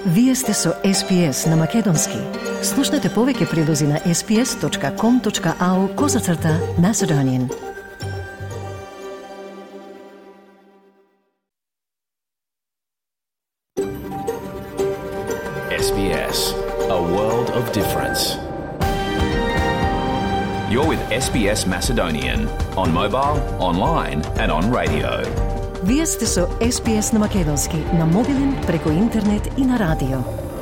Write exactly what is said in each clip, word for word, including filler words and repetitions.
Вие сте со Ес Би Ес на Македонски. Слушнете повеќе прилози на ес би ес точка ком точка ау козацрта Macedonian. Ес Би Ес, a world of difference. You're with Ес Би Ес Macedonian on mobile, online and on radio. Вие сте со Ес Би Ес на Македонски, на мобилен, преку интернет и на радио.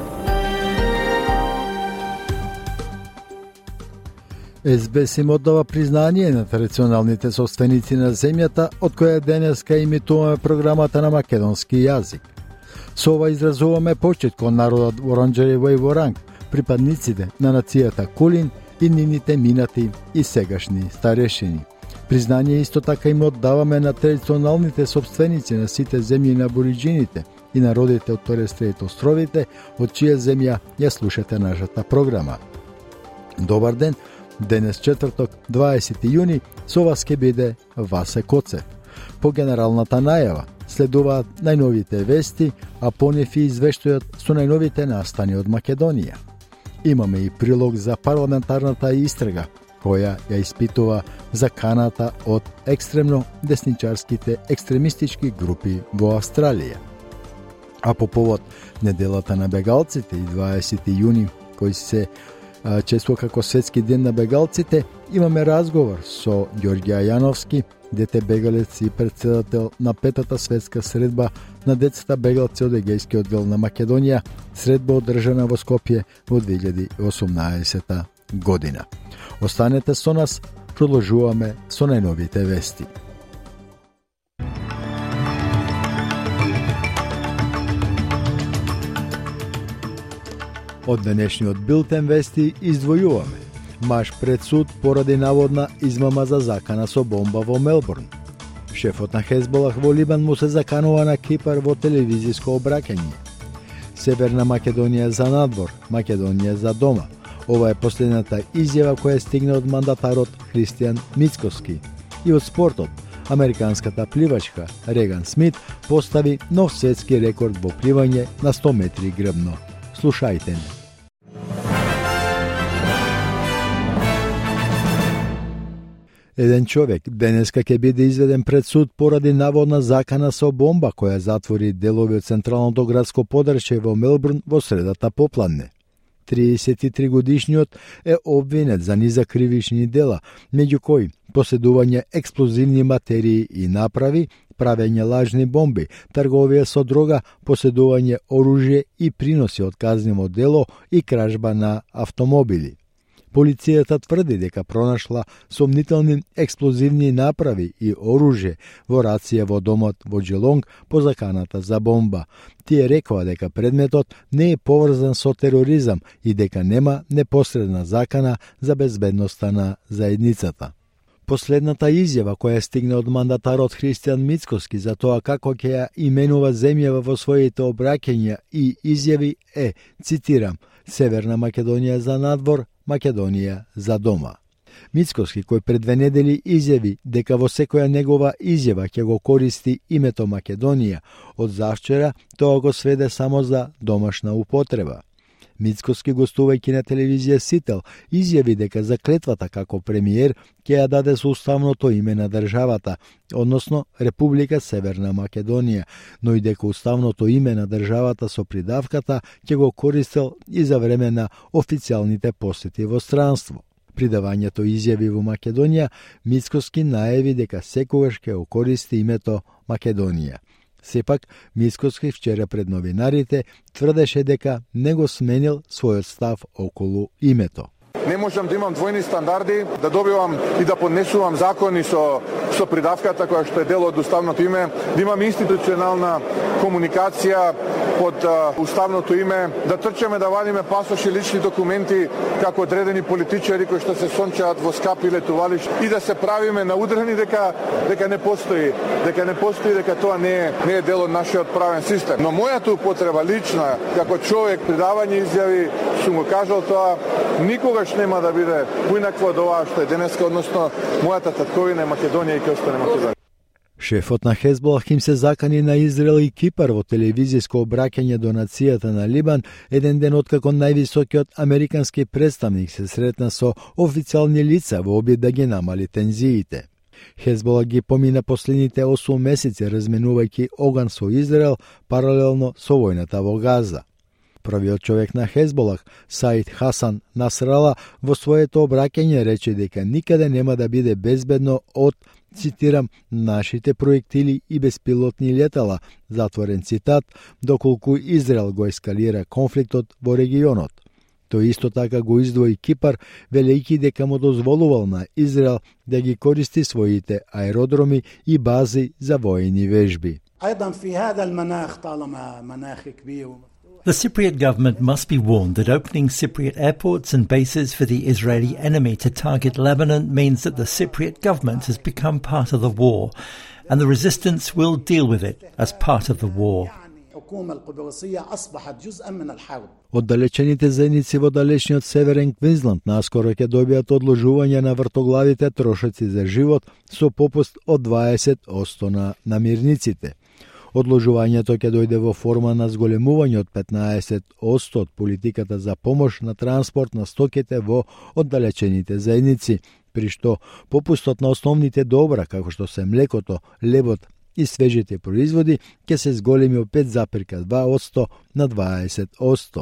Ес Би Ес им оддава признание на традиционалните собственици на земјата, од која денеска имитуваме програмата на македонски јазик. Со ова изразуваме почит кон народот Воронџари и Воранг, припадниците на нацијата Кулин и нивните минати и сегашни старешини. Признание исто така им оддаваме на традиционалните собственици на сите земји на абориџините и народите од Торес Стрејт островите, од чија земја ја слушате нашата програма. Добар ден, денес четврток, дваесети јуни, со вас ке биде Васе Коцев. По генералната најава следуваат најновите вести, а по нив и извештајот со најновите настани од Македонија. Имаме и прилог за парламентарната истрага, која ја испитува заканата од екстремно десничарските екстремистички групи во Австралија. А по повод неделата на бегалците и дваесети јуни, кој се а, чествува како Светски ден на бегалците, имаме разговор со Ѓорѓе Јановски, дете бегалец и председател на петата светска средба на децата бегалци од Егејскиот дел на Македонија, средба одржана во Скопје во две илјади и осумнаесета година. Останете со нас, продолжуваме со најновите вести. Од денешниот билтен вести издвојуваме: маж пред суд поради наводна измама за закана со бомба во Мелбурн. Шефот на Хезболах во Либан му се заканува на Кипар во телевизиско обраќање. Северна Македонија за надвор, Македонија за дома. Ова е последната изјава која стигна од мандатарот Христијан Мицкоски. И од спортот, американската пливачка Реган Смит постави нов светски рекорд во пливање на сто метри грбно. Слушајте не. Еден човек денеска ќе биде изведен пред суд поради наводна закана со бомба која затвори делови од централното градско подрачје во Мелбурн во средата попладне. триесет и три годишниот е обвинет за низа кривични дела, меѓу кои поседување експлозивни материи и направи, правење лажни бомби, трговија со дрога, поседување оружје и приноси од казниво дело и кражба на автомобили. Полицијата тврди дека пронашла сомнителни експлозивни направи и оружје во рација во домот во Джелонг по заканата за бомба. Тие рекоа дека предметот не е поврзан со тероризам и дека нема непосредна закана за безбедноста на заедницата. Последната изјава која стигна од мандатарот Христијан Мицкоски за тоа како ќе ја именува земјава во своите обраќања и изјави е, цитирам, Северна Македонија за надвор, Македонија за дома. Мицкоски, кој пред две недели изјави дека во секоја негова изјава ќе го користи името Македонија, од завчера тоа го сведе само за домашна употреба. Мицкоски, гостувајќи на телевизија Сител, изјави дека за клетвата како премиер ќе ја даде со уставното име на државата, односно Република Северна Македонија, но и дека уставното име на државата со придавката ќе го користел и за време на официјалните посети во странство. Придавањето изјави во Македонија, Мицкоски најави дека секогаш ќе го користи името Македонија. Сепак, Мицкоски вчера пред новинарите тврдеше дека не го сменил својот став околу името. Не можам да имам двојни стандарди, да добивам и да поднесувам закони со, со придавката која што е дел од уставното име, да имам институционална комуникација под а, уставното име, да трчаме да вадиме пасоши, лични документи како одредени политичари кои што се сончаат во скапи летувалишта и да се правиме наудрани дека дека не постои, дека не постои, дека тоа не е не е дел од нашиот правен систем. Но мојата употреба лична како човек, придавање изјави, сум го кажал тоа, никогаш нема да биде поинакво од ова што е денеска, односно мојата татковина е Македонија и ќе остане Македонија. Шефот на Хезболах им се закани на Израел и Кипар во телевизиско обраќање до нацијата на Либан еден ден откако највисокиот американски представник се сретна со официјални лица во обид да ги намали тензиите. Хезбола ги помина последните осум месеци разменувајќи оган со Израел паралелно со војната во Газа. Првиот човек на Хезболах, Саид Хасан Насрала, во своето обраќање рече дека никаде нема да биде безбедно од, цитирам, нашите проектили и беспилотни летала, затворен цитат, доколку Израел го ескалира конфликтот во регионот. Тој исто така го издвои Кипар, велејќи дека му дозволувал на Израел да ги користи своите аеродроми и бази за воени вежби. The Cypriot government must be warned that opening Cypriot airports and bases for the Israeli enemy to target Lebanon means that the Cypriot government has become part of the war, and the resistance will deal with it as part of the war. Оддалечените заедници во далечниот Северен Квинсленд наскоро ќе добијат одложување на вртоглавите трошоци за живот со попуст од дваесет одсто на намирниците. Одложувањето ќе дојде во форма на зголемување од петнаесет одсто од политиката за помош на транспорт на стоките во оддалечените заедници, при што попустот на основните добра, како што се млекото, лебот и свежите производи, ќе се зголеми од пет запирка два одсто на дваесет одсто.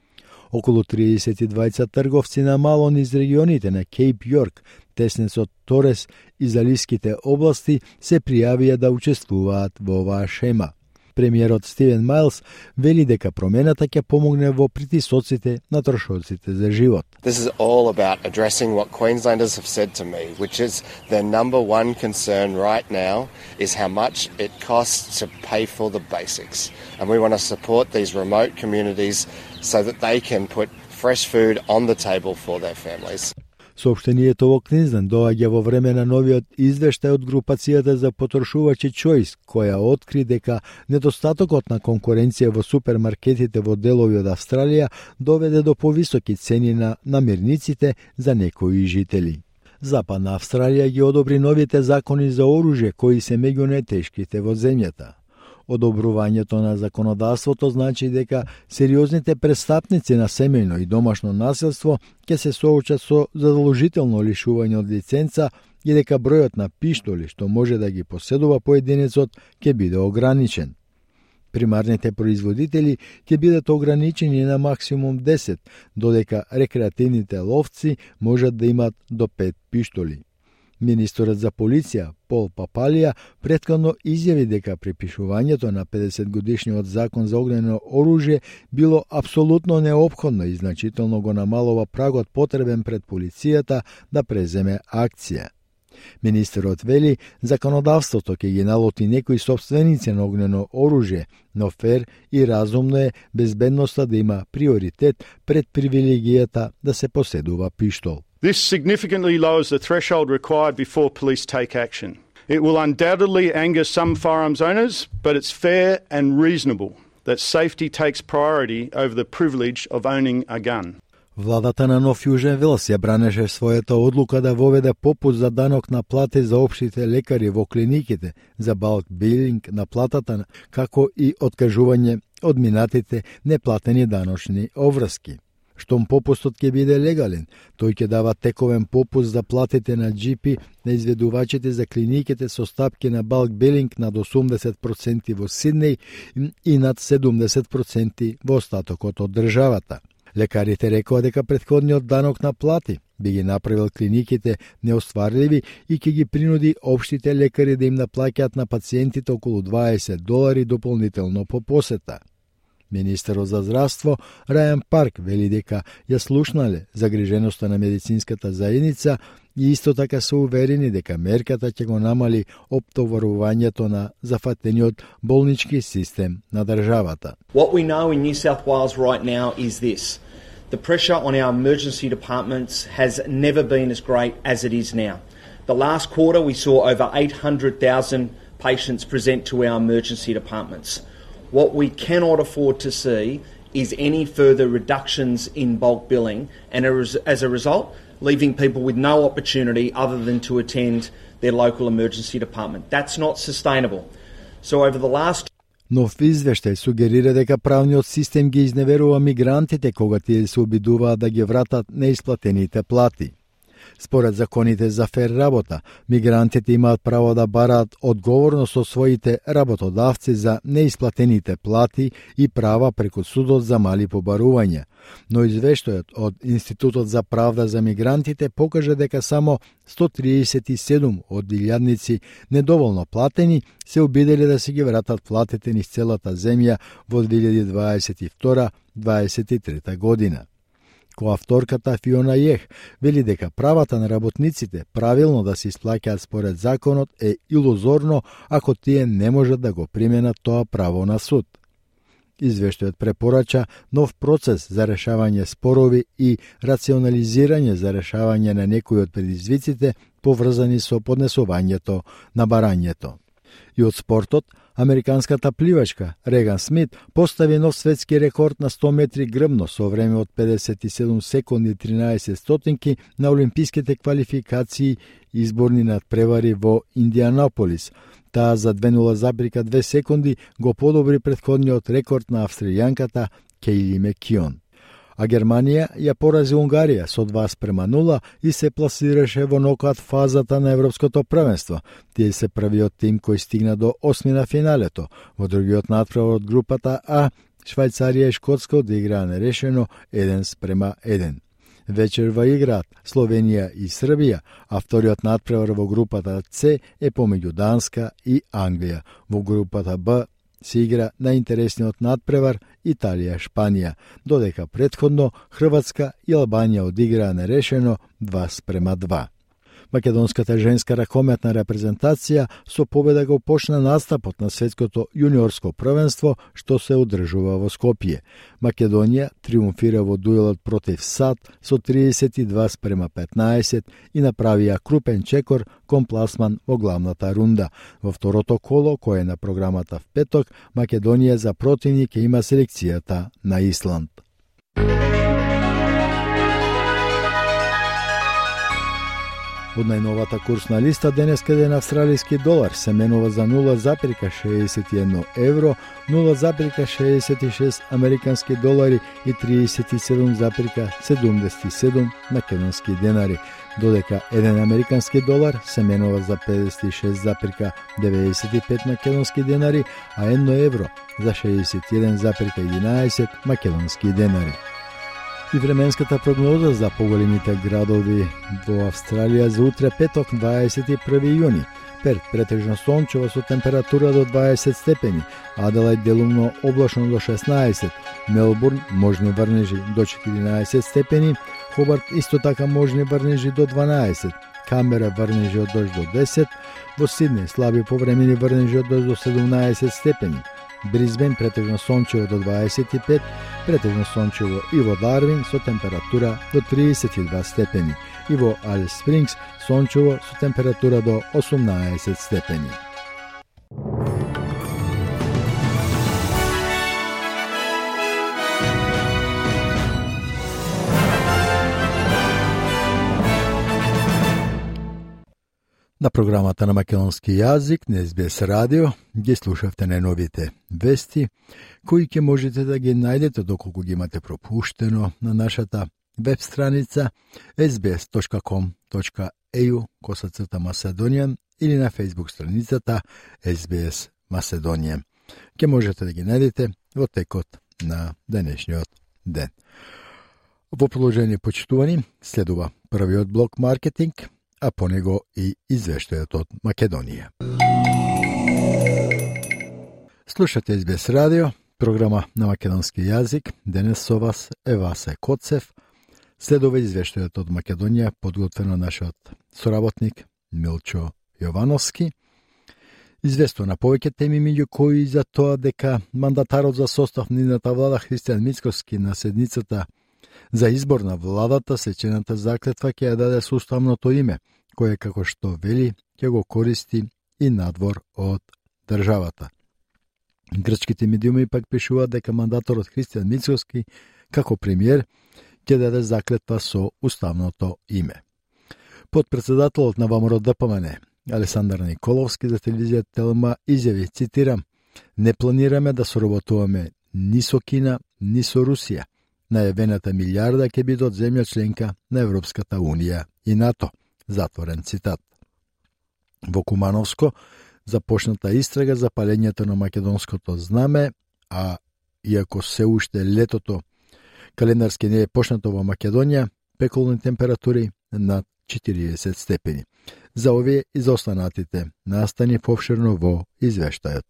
Околу триесет и двајца трговци на мало низ регионите на Кейп Јорк, теснецот Торес и Залиските области се пријавија да учествуваат во оваа шема. Премиерот Стивен Мајлс вели дека промената ќе помогне во притисоците на трошоците за живот. This is all about addressing what Queenslanders have said to me, which is their number one concern right now is how much it costs to pay for the basics. And we want to support these remote communities so that they can put fresh food on the table for their families. Соопштението во Квинсленд доаѓа во време на новиот извештај од групацијата за потрошувачи Choice, која откри дека недостатокот на конкуренција во супермаркетите во делови од Австралија доведе до повисоки цени на намирниците за некои жители. Западна Австралија ги одобри новите закони за оружје кои се меѓу најтешките во земјата. Одобрувањето на законодавството значи дека сериозните престапници на семејно и домашно насилство ќе се соочат со задолжително лишување од лиценца и дека бројот на пиштоли што може да ги поседува поединецот ќе биде ограничен. Примарните производители ќе бидат ограничени на максимум десет, додека рекреативните ловци можат да имат до пет пиштоли. Министерот за полиција Пол Папалија претходно изјави дека препишувањето на педесет годишниот закон за огнено оружје било апсолутно неопходно и значително го намалува прагот потребен пред полицијата да преземе акција. Министерот вели, законодавството ќе ги налоти некои сопственици на огнено оружје, но фер и разумно е безбедноста да има приоритет пред привилегијата да се поседува пиштол. This significantly lowers the threshold required before police take action. It will undoubtedly anger some firearms owners, but it's fair and reasonable that safety takes priority over the privilege of owning a gun. Владата на Нов Јужен Велс ја бранеше својата одлука да воведе попуст за данок на плати за општите лекари во клиниките, за балк билинг на платата, како и откажување од минатите неплатени даночни обврски. Штом попустот ќе биде легален, тој ќе дава тековен попуст за платите на Джи Пи на изведувачите за клиниките со стапки на балк билинг над осумдесет проценти во Сиднеј и над седумдесет проценти во остатокот од државата. Лекарите рекоа дека претходниот данок на плати би ги направил клиниките неостварливи и ќе ги принуди општите лекари да им наплаќаат на пациентите околу дваесет долари дополнително по посета. Министерот за здравство Рајан Парк вели дека ја слушнале загриженоста на медицинската заедница и исто така се уверени дека мерката ќе го намали оптоварувањето на зафатениот болнички систем на државата. What we know in New South Wales right now is this. The pressure on our emergency departments has never been as great as it is now. The last quarter we saw over eight hundred thousand patients present to our emergency departments. What we cannot afford to see is any further reductions in bulk billing, and as a result, leaving people with no opportunity other than to attend their local emergency department. That's not sustainable. So over the last Нов извештај сугерира дека правниот систем ги изневерува мигрантите кога тие се обидуваат да ги вратат неисплатените плати. Според законите за фер работа, мигрантите имаат право да бараат одговорност од своите работодавци за неисплатените плати и права преку судот за мали побарувања. Но извештајот од Институтот за правда за мигрантите покажа дека само сто триесет и седум од илјадници недоволно платени се обидели да си ги вратат платите низ целата земја во две илјади дваесет и втора - дваесет и трета година. Коавторката Фиона Јех вели дека правата на работниците правилно да се исплаќаат според законот е илузорно ако тие не можат да го применат тоа право на суд. Извештајот препорача нов процес за решавање спорови и рационализирање за решавање на некои од предизвиците поврзани со поднесувањето на барањето. И од спортот, американската пливачка Реган Смит постави нов светски рекорд на сто метри грбно со време од педесет и седум секунди и тринаесет стотинки на олимписките квалификации изборни надпревари во Индианаполис. Таа за две zarez две секунди го подобри претходниот рекорд на австријанката Кейли Мекион. А Германија ја порази Унгарија со два спрема нула и се пласираше во нокаут фазата на Европското првенство. Тие се првиот тим кој стигна до осми на финалето. Во другиот надпревар од групата А, Швајцарија и Шкотска одиграа нерешено еден спрема еден. Вечерва играат Словенија и Србија, а вториот надпревар во групата С е помеѓу Данска и Англија. Во групата Б се игра најинтересниот надпревар Италија-Шпанија, додека претходно Хрватска и Албанија одиграа нерешено два спрема два. Македонската женска ракометна репрезентација со победа го почна настапот на светското јуниорско првенство што се одржува во Скопје. Македонија триумфира во дуелот против САД со триесет и два спрема петнаесет и направија крупен чекор кон пласман во главната рунда. Во второто коло, кое е на програмата в петок, Македонија за противник ќе има селекцијата на Исланд. Од најновата курсна листа денеска еден австралиски долар се менува за нула zarez шеесет и едно евро, нула zarez шеесет и шест американски долари и триесет и седум zarez седумдесет и седум македонски денари, додека еден американски долар се менува за педесет и шест zarez деветдесет и пет македонски денари, а едно евро за шеесет и еден zarez единаесет македонски денари. И временската прогноза за поголемите градови во Австралија за утре петок дваесет и први јуни. Перт претежно сончево со температура до дваесет степени, Аделајд делумно облачно до шеснаесет, Мелбурн можни врнежи до четиринаесет степени, Хобарт исто така можни врнежи до дванаесет, Камбера врнежи од дожд до десет, во Сиднеј слаби повремени врнежи од дожд до седумнаесет степени. Бризбен претежно сончево до дваесет и пет, претежно сончево и во Дарвин со температура до триесет и два степени и во Алис Спрингс сончево со температура до осумнаесет степени. На програмата на македонски јазик на Ес Би Ес радио ги слушавте најновите вести, кои ќе можете да ги најдете доколку ги имате пропуштено на нашата веб страница ес би ес точка ком точка е ю косацрта Macedonian или на фејсбук страницата Ес Би Ес Macedonian. Ќе можете да ги најдете во текот на денешниот ден. Во продолжение, почитувани, следува првиот блок маркетинг, а по него и извештајот од Македонија. Слушате Ес Би Ес радио, програма на македонски јазик. Денес со вас е Васе Коцев. Следува извештајот од Македонија, подготвено нашиот соработник Милчо Јовановски. Известува на повеќе теми, меѓу кои за тоа дека мандатарот за состав на нивната влада Христијан Мицкоски на седницата за избор на владата сечената заклетва ќе ја даде со уставното име, кое како што вели ќе го користи и надвор од државата. Грчките медиуми пак пишуваат дека мандаторот Христијан Мицкоски како премиер ќе даде заклетва со уставното име. Подпредседателот на ВМРО Д П М Н, Александар Николовски, за телевизија Телма изјави, цитирам: "Не планираме да соработуваме ни со Кина, ни со Русија. Најавената милиарда ќе биде од земја членка на Европската Унија и НАТО." Затворен цитат. Во Кумановско започната истрага за палењето на македонското знаме, а иако се уште летото календарски не е почнато во Македонија, пеколни температури над четириесет степени. За овие и за останатите настани повширно во извештајот.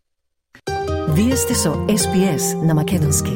Вие сте со Ес Би Ес на македонски.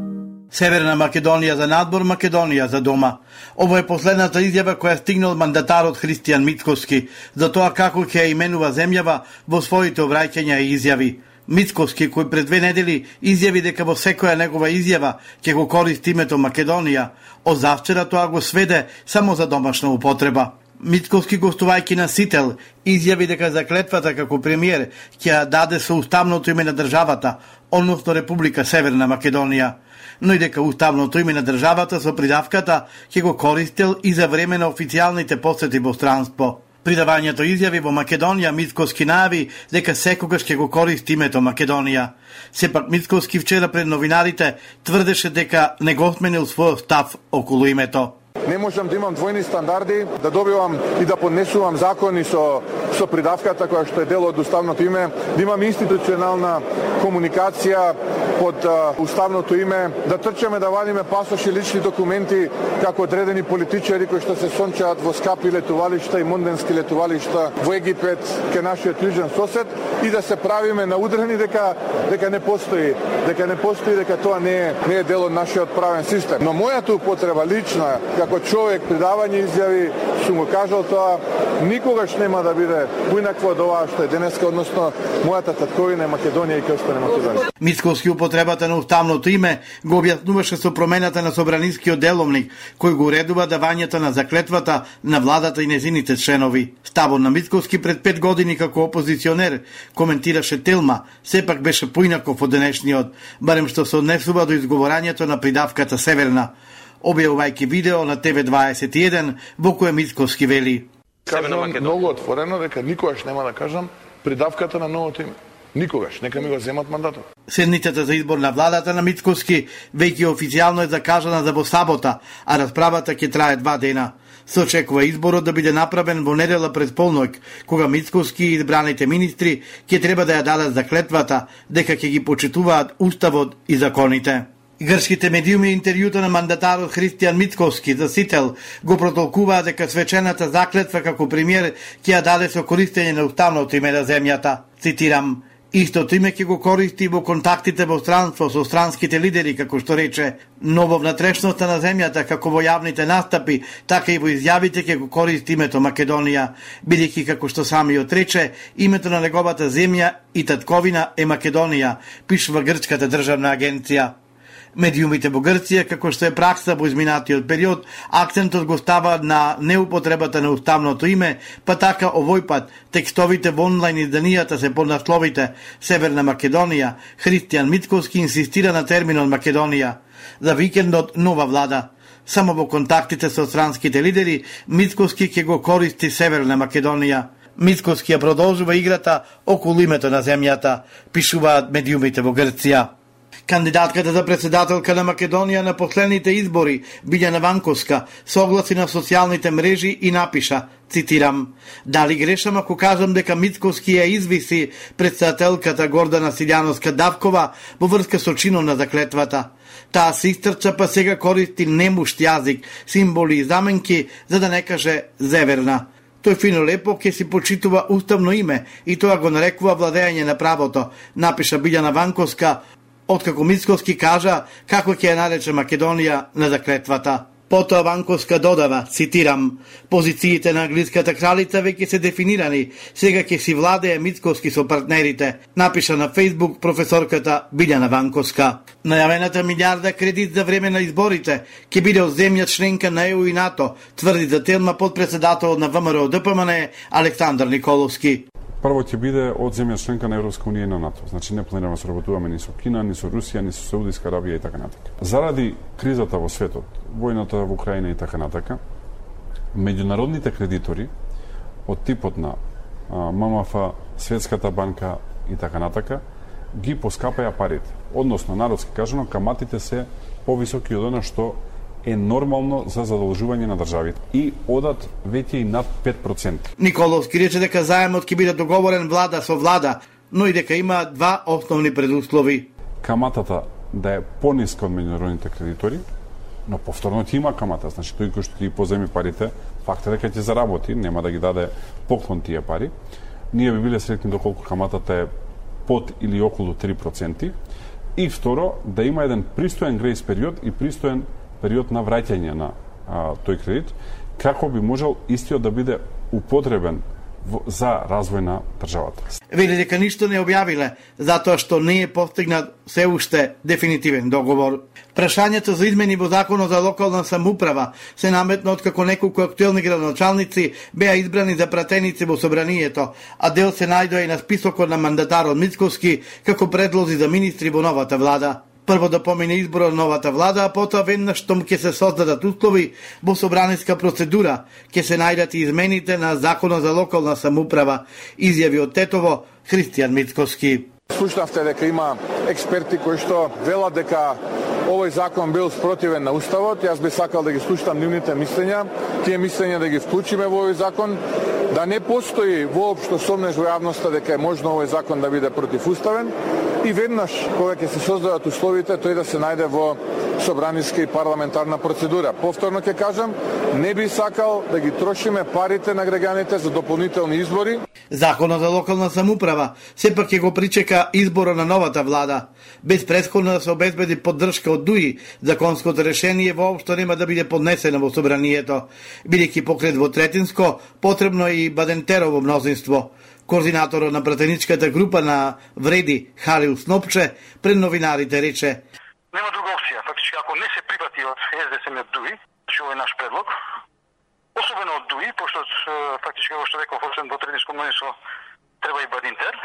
Северна Македонија за надбор, Македонија за дома. Ово е последната изјава која стигна од мандатарот Христијан Мицкоски за тоа како ќе ја именува земјава во своите обраќања и изјави. Мицкоски, кој пред две недели изјави дека во секоја негова изјава ќе го користи името Македонија, од завчера тоа го сведе само за домашна употреба. Мицкоски, гостувајќи на Сител, изјави дека заклетвата како премиер ќе ја даде со уставното име на државата, односно Република Северна Македонија, но и дека уставното име на државата со придавката ќе го користел и за време на официјалните посети во странство. При давањето изјави во Македонија, Мицкоски најави дека секогаш ќе го користи името Македонија. Сепак Мицкоски вчера пред новинарите тврдеше дека не го сменил својот став околу името. Не можам да имам двојни стандарди, да добивам и да поднесувам закони со, со придавката која што е дел од уставното име, да имам институционална комуникација под а, уставното име, да трчаме да вадиме пасоши, лични документи како одредени политичари кои што се сончаат во скапи летувалишта и монденски летувалишта во Египет, ке нашиот јужен сосед, и да се правиме наудрени дека дека не постои, дека не постои, дека тоа не е не е дел од нашиот правен систем. Но мојата употреба лична како човек при давање изјави, сум го кажал тоа, никогаш нема да биде поинакво од ова што е денеска, односно мојата татковина е Македонија и ќе остане Македонија. Мицкоски употребата на уставното име го објаснуваше со промената на собранискиот деловник, кој го уредува давањето на заклетвата на владата и незините членови. Ставот на Мицкоски пред пет години како опозиционер, коментираше Телма, сепак беше поинаков од денешниот, барем што се однесува до изговорањето на придавката Северна. Објавувајќи видео на Те Ве дваесет и еден, во кој Мицкоски вели: Кажам многу отворено дека никогаш нема да кажам придавката на новото име. Никогаш, нека ми го земат мандатот. Седницата за избор на владата на Мицкоски веќе официјално е закажана за во сабота, а расправата ќе трае два дена. Се очекува изборот да биде направен во недела пред полноќ, кога Мицкоски и избраните министри ќе треба да ја дадат заклетвата дека ќе ги почитуваат уставот и законите. Грчките медиуми интервјуто на мандатарот Христијан Мицкоски за Сител го протолкуваа дека свечената заклетва како премиер ќе ја даде со користење на уставното име на земјата. Цитирам: "Истото име ќе го користи во контактите во странство со странските лидери", како што рече, но во внатрешноста на земјата, како во јавните настапи, така и во изјавите ќе го користи името Македонија, бидејќи, како што самиот рече, името на неговата земја и татковина е Македонија, пишува грчката државна агенција. Медиумите во Грција, како што е пракса во изминатиот период, акцентот го става на неупотребата на уставното име, па така овој пат текстовите во онлайн изданијата се под насловите Северна Македонија. Христијан Мицкоски инсистира на терминот Македонија. За викендот нова влада. Само во контактите со странските лидери, Мицкоски ќе го користи Северна Македонија. Мицкоски ја продолжува играта околу името на земјата, пишуваат медиумите во Грција. Кандидатката за председателка на Македонија на последните избори, Билјана Ванковска, согласи на социјалните мрежи и напиша, цитирам: "Дали грешам ако кажам дека Мицкоски ја извиси председателката Гордана Силјановска-Давкова во врска со чинот на заклетвата. Таа се истрча, па сега користи немушт јазик, символи и заменки, за да не каже зеверна. Тој фино лепо ќе си почитува уставно име и тоа го нарекува владење на правото", напиша Билјана Ванковска, откако Мицкоски кажа како ќе ја нарече Македонија на заклетвата. Потоа Ванковска додава, цитирам: "Позициите на англиската кралица веќе се дефинирани, сега ќе си владее Мицкоски со партнерите", напиша на Фејсбук професорката Билјана Ванковска. Најавената милиарда кредит за време на изборите ќе биде од земја членка на Е У и НАТО, тврди за Телма подпредседателот на ВМРО Д П М Н Александар Николовски. Прво ќе биде од земја членка на Европска унија и на НАТО. Значи не планираме да соработуваме ни со Кина, ни со Русија, ни со Саудиска Арабија и така натака. Заради кризата во светот, војната во Украина и така натака, меѓународните кредитори од типот на М М Ф, Светската банка и така натака ги поскапаја парите. Односно, народски кажано, каматите се повисоки од она што е нормално за задолжување на државите и одат веќе и над пет проценти. Николовски рече дека заемот ќе биде договорен влада со влада, но и дека има два основни предуслови. Каматата да е пониска од меѓународните кредитори, но повторно ќе има камата, значи тој кој што ќе поземи парите, факт е дека ќе заработи, нема да ги даде поклон тие пари. Ние би биле среќни доколку каматата е под или околу три проценти. И второ, да има еден пристоен грејс период и пристоен период на враќање на а, тој кредит, како би можел истиот да биде употребен в, за развој на државата. Вели дека ништо не објавиле, затоа што не е постигнат се уште дефинитивен договор. Прашањето за измени во Законот за локална самоуправа се наметна откако неколку актуелни градоначалници беа избрани за пратеници во собранието, а дел се најдоа и на списокот на мандатарот Мицковски како предлози за министри во новата влада. Прво да помине изборот на новата влада, а потоа веднаш штом ќе се создадат услови во собраниска процедура, ќе се најдат и измените на Законот за локална самоуправа, изјави од Тетово Христијан Мицковски. Слушнавте дека има експерти кои што велат дека овој закон бил спротивен на Уставот. Јас би сакал да ги слушам нивните мислења, тие мислења да ги вклучиме во овој закон, да не постои воопшто сомнеш во јавноста дека е можно овој закон да биде противуставен и веднаш кога ќе се создадат условите тој да се најде во собраниска и парламентарна процедура. Повторно ќе кажам, не би сакал да ги трошиме парите на граѓаните за дополнителни избори. Законот за локална самоуправа сепак ќе го причека изборот на новата влада. Без претходно да се обезбеди поддршка од ДУИ, законското решение воопшто нема да биде поднесено во собранието, бидејќи покрет во Третинско потребно е и Бадентерово мнозинство. Координаторот на пратеничката група на Вреди, Халил Снопче, пред новинарите рече: нема друга опција, фактички ако не се припати од С Д С М ДУИ, што е наш предлог, особено од ДУИ, пошто фактички како што реков, освен во Третинско мнозинство треба и Бадинтер.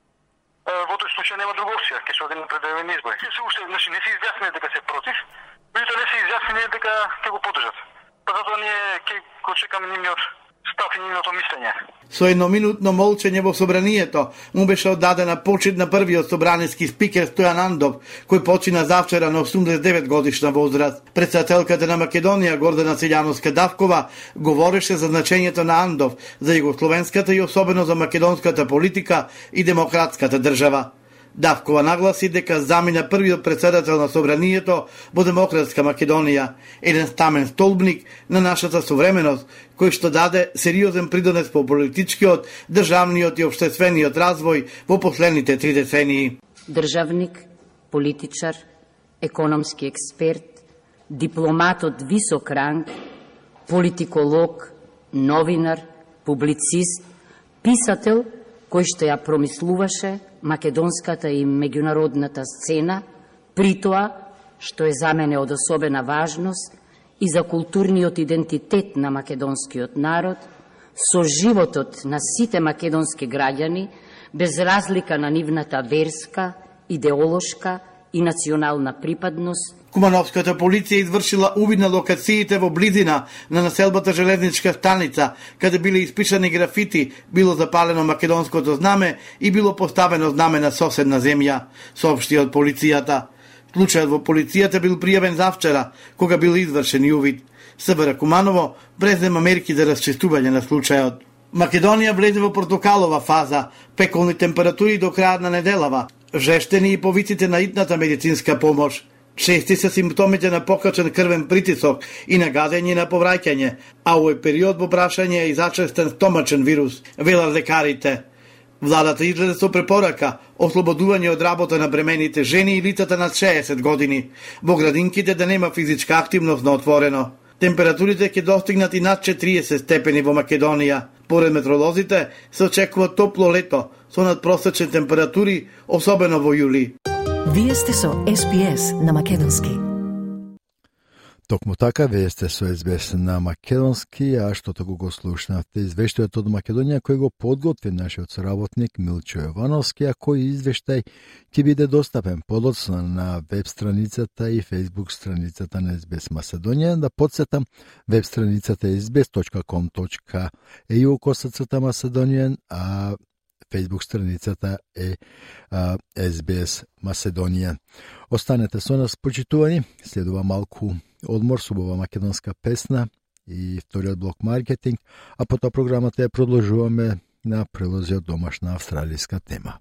Во тој случај нема друга опција, ќе се оди на предварителни избори. Се уште, значи не се изјасниле дека се против, меѓутоа не се изјасниле дека ќе го поддржат. Па затоа ние ќе го чекаме нивниот став и нивното мислење. Со едноминутно молчење во собранието му беше оддадена почит на првиот собраниски спикер Стојан Андов, кој почина завчера на осумдесет и девет годишна возраст. Председателката на Македонија Гордана Силјановска-Давкова говореше за значењето на Андов за југословенската и особено за македонската политика и демократската држава. Давкова нагласи дека замина првиот председател на собранието во демократска Македонија, еден стамен столбник на нашата современост, кој што даде сериозен придонес по политичкиот, државниот и општествениот развој во последните три децении. Државник, политичар, економски експерт, дипломат од висок ранг, политиколог, новинар, публицист, писател кој што ја промислуваше македонската и меѓународната сцена, при тоа што е за мене од особена важност и за културниот идентитет на македонскиот народ, со животот на сите македонски граѓани, без разлика на нивната верска, идеолошка и национална припадност. Кумановската полиција извршила увид на локациите во близина на населбата Железничка станица, каде биле испишани графити, било запалено македонското знаме и било поставено знаме на соседна земја, соопшти од полицијата. Случајот во полицијата бил пријавен завчера, кога бил извршен и увид. СВР Куманово презема мерки за расчистување на случајот. Македонија влезе во портокалова фаза, пеколни температури до крајот на неделава, жештени и повиците на итната медицинска помош. Чести се симптомите на покачен крвен притисок и на гадење на повраќање, а овој период во прашање е и зачестен стомачен вирус, велат лекарите. Владата излезе со препорака ослободување од работа на бремените жени и лицата над шеесет години, во градинките да нема физичка активност на отворено. Температурите ќе достигнат и над четириесет степени во Македонија. Поред метролозите се очекува топло лето со надпросечни температури, особено во јули. Вие сте со С П С на македонски. Токму така, вие сте со Ес Би Ес на македонски, а што таку го слушнавте извештајот од Македонија кој го подготви нашиот соработник Милчо Јовановски, а кој извештај ќе биде достапен подоцна на веб страницата и фејсбук страницата на Ес Би Ес Македонија. Да подсетам, веб страницата е ес би ес точка ком точка е ю косацрта Macedonian, а фејсбук страницата е а, Ес Би Ес Macedonian. Останете со нас, почитувани, следува малку одмор со убава македонска песна и вториот блок маркетинг, а потоа програмата ја продолжуваме на прелози од домашна австралијска тема.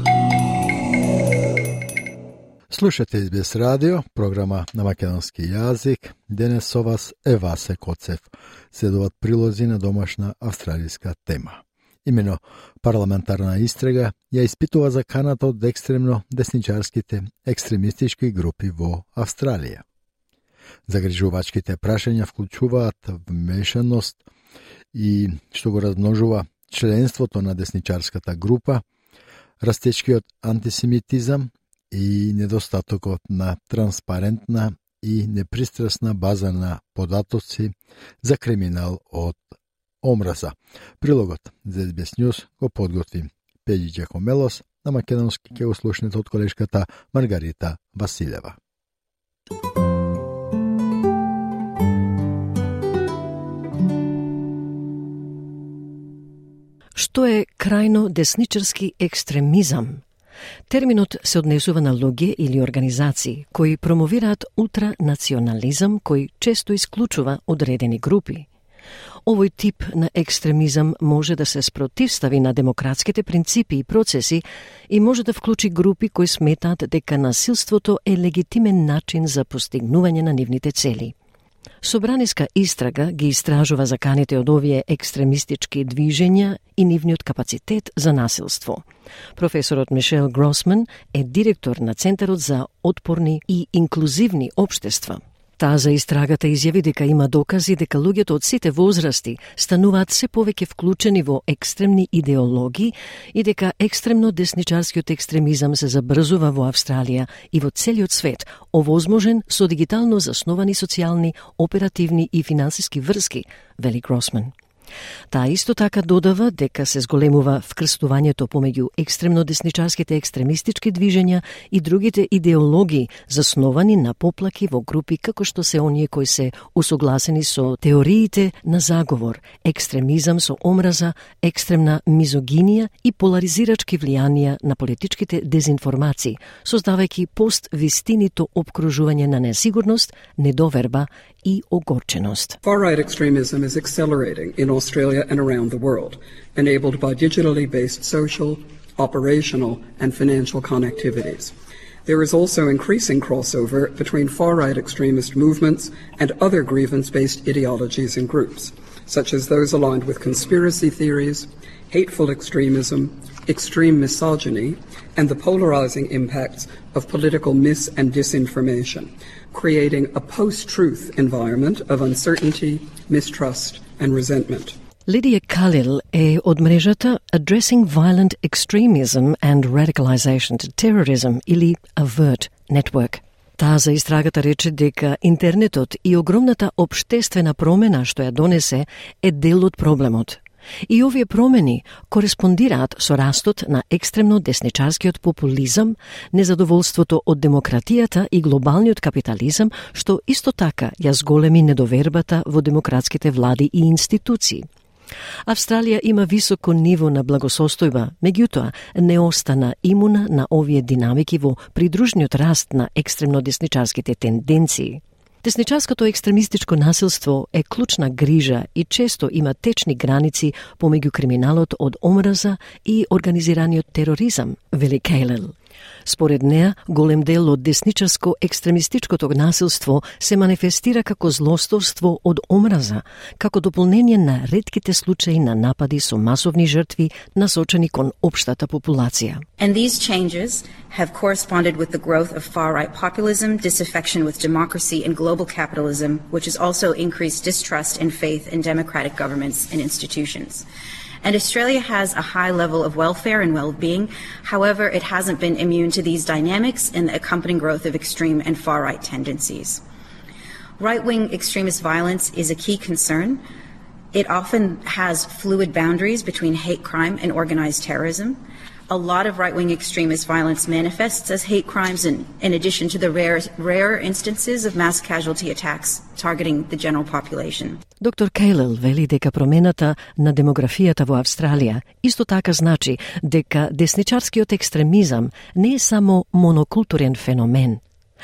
Слушате Ес Би Ес радио, програма на македонски јазик. Денес со вас е Васе Коцев. Следуваат прилози на домашна австралијска тема. Имено парламентарна истрага ја испитува заканата од екстремно десничарските екстремистички групи во Австралија. Загрижувачките прашања вклучуваат вмешаност и што го размножува членството на десничарската група, растечкиот антисемитизам и недостатокот на транспарентна и непристрасна база на податоци за криминал од омраза. Прилогот за Ес Би Ес News го подготви Пеји Џакомелос, на македонски ќе го слушнете од колешката Маргарита Василева. Што е крајно десничарски екстремизам? Терминот се однесува на луѓе или организации кои промовираат ултранационализам, кој често исклучува одредени групи. Овој тип на екстремизам може да се спротивстави на демократските принципи и процеси и може да вклучи групи кои сметаат дека насилството е легитимен начин за постигнување на нивните цели. Собраниска истрага ги истражува заканите од овие екстремистички движења и нивниот капацитет за насилство. Професорот Мишел Гросман е директор на Центарот за отпорни и инклузивни општества. Таа за истрагата изјави дека има докази дека луѓето од сите возрасти стануваат се повеќе вклучени во екстремни идеологии и дека екстремно десничарскиот екстремизам се забрзува во Австралија и во целиот свет, овозможен со дигитално засновани социјални, оперативни и финансиски врски, вели Гросман. Таа исто така додава дека се зголемува вкрстувањето помеѓу екстремно десничарските екстремистички движења и другите идеологии засновани на поплаки во групи како што се оние кои се усогласени со теориите на заговор, екстремизам со омраза, екстремна мизогинија и поларизирачки влијанија на политичките дезинформации, создавајќи пост-вистинито обкружување на несигурност, недоверба и огорченост. Far-right extremism is accelerating in Australia and around the world, enabled by digitally based social, operational and financial connectivities. There is also increasing crossover between far-right extremist movements and other grievance-based ideologies and groups, such as those aligned with conspiracy theories, hateful extremism, extreme misogyny, and the polarizing impacts of political mis- and disinformation, creating a post-truth environment of uncertainty, mistrust, and resentment. Лидија Калил е од мрежата Addressing Violent Extremism and Radicalization to Terrorism или AVERT Network. Таа за истрагата рече дека интернетот и огромната општествена промена што ја донесе е дел од проблемот. И овие промени кореспондираат со растот на екстремно десничарскиот популизам, незадоволството од демократијата и глобалниот капитализам, што исто така ја зголеми недовербата во демократските влади и институции. Австралија има високо ниво на благосостојба, меѓутоа не остана имуна на овие динамики во придружниот раст на екстремно десничарските тенденции. Десничарското екстремистичко насилство е клучна грижа и често има течни граници помеѓу криминалот од омраза и организираниот тероризам, вели Кейлел. Според неа, голем дел од десничарско-екстремистичкото насилство се манифестира како злосторство од омраза, како дополнение на ретките случаи на напади со масовни жртви насочени кон општата популација. And these changes have corresponded with the growth of far-right populism, disaffection with democracy and global capitalism, which has also increased distrust and faith in democratic governments and institutions. And Australia has a high level of welfare and well-being. However, it hasn't been immune to these dynamics and the accompanying growth of extreme and far-right tendencies. Right-wing extremist violence is a key concern. It often has fluid boundaries between hate crime and organized terrorism. A lot of right-wing extremist violence manifests as hate crimes in, in addition to the rare, rare instances of mass casualty attacks targeting the general population. Доктор Кейлел вели дека промената на демографијата во Австралија исто така значи дека десничарскиот екстремизам не е само монокултурен феномен.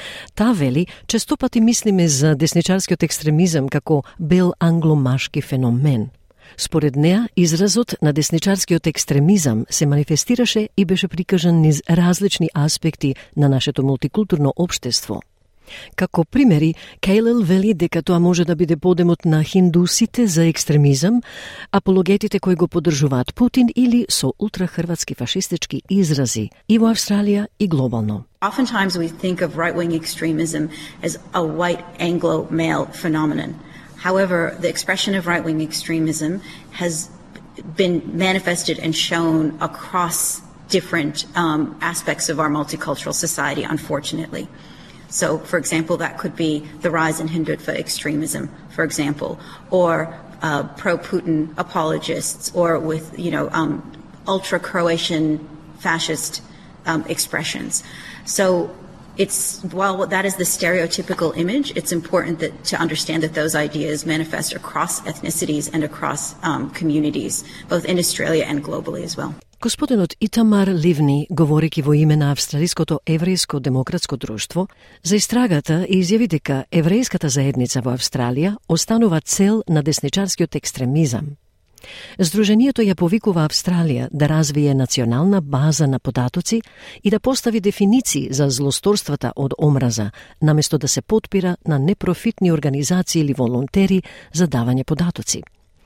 Та вели, често пати мислиме за десничарскиот екстремизам како бел англомашки феномен. Според неа, изразот на десничарскиот екстремизам се манифестираше и беше прикажан низ различни аспекти на нашето мултикултурно општество. Како примери, Кейлел вели дека тоа може да биде подемот на хиндусите за екстремизам, апологетите кои го поддржуваат Путин или со ултрахрватски фашистички изрази и во Австралија и глобално. Oftentimes we think of right-wing extremism as a white Anglo-male phenomenon. However, the expression of right-wing extremism has been manifested and shown across different um, aspects of our multicultural society, unfortunately. So, for example, that could be the rise in Hindutva extremism, for example, or uh, pro-Putin apologists, or with, you know, um, ultra-Croatian fascist um, expressions. So, it's, while that is the stereotypical image, it's important that, to understand that those ideas manifest across ethnicities and across um, communities, both in Australia and globally as well. Господинот Итамар Ливни, говорејќи во име на Австралиското еврејско демократско друштво, за истрагата изјави дека еврејската заедница во Австралија останува цел на десничарскиот екстремизам. Сдруженијето ја повикува Австралија да развие национална база на податоци и да постави дефиниции за злосторствата од омраза, наместо да се потпира на непрофитни организации или волонтери за давање податоци.